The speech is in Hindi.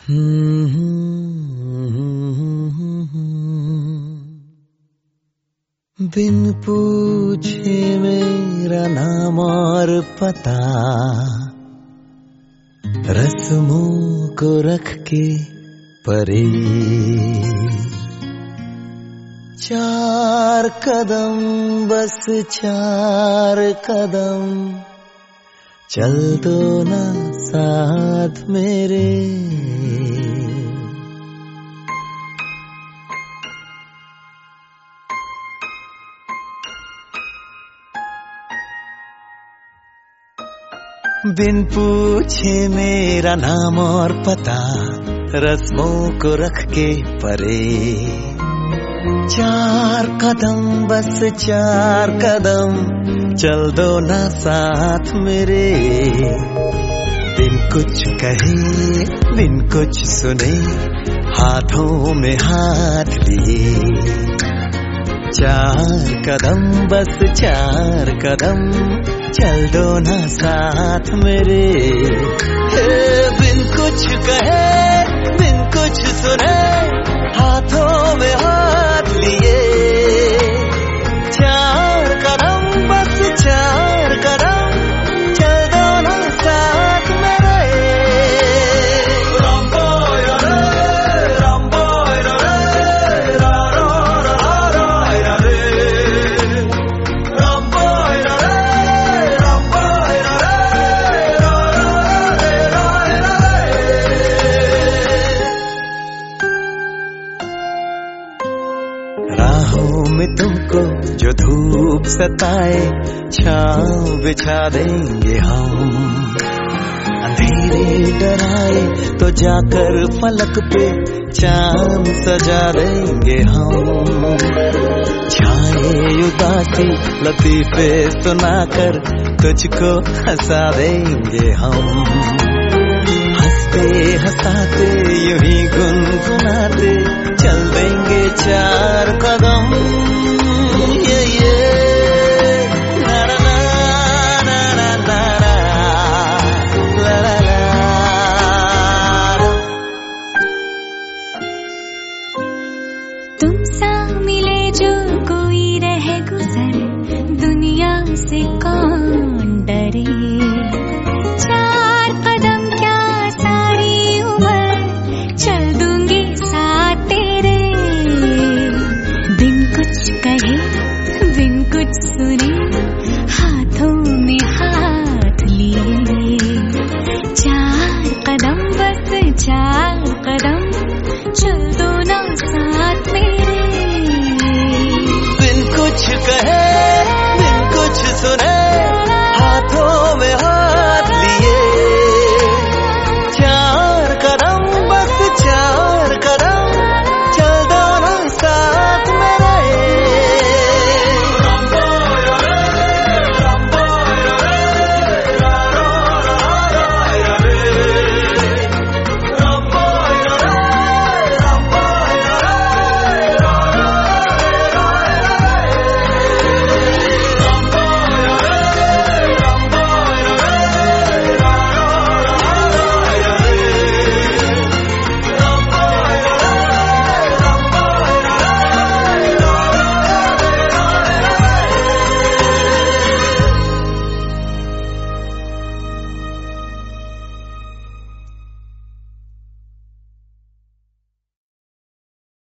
बिन पूछे मेरा नाम और पता, रस्मों को रख के परे, 4 कदम बस 4 कदम, चल दो ना साथ मेरे। बिन पूछे मेरा नाम और पता, रस्मों को रख के परे, 4 कदम बस 4 कदम, चल दो ना साथ मेरे। बिन कुछ कहे बिन कुछ सुने, हाथों में हाथ लिए, 4 कदम बस 4 कदम, चल दो ना साथ मेरे। बिन कुछ कहे बिन कुछ सुने, हाथों में हाथ लिए, 4 कदम बस 4 कदम, चल दो ना साथ मेरे। राहों में तुमको जो धूप सताए, छांव बिछा देंगे हम, अंधेरे डराए तो जाकर फलक पे चांद सजा देंगे हम। छाए उदासी लतीफे सुनाकर तुझको हंसा देंगे हम, हंसते हंसाते यूं ही गुनगुनाते चल देंगे 4 कदम। ये ना ना ना ना ना ना, ला ला ला। तुमसा मिले जो कोई रह गुजर, दुनिया से कौन डरे, 4 कदम क्या सारी उम्र, चल दूंगी साथ तेरे। बिन कुछ कहे बिन कुछ सुने,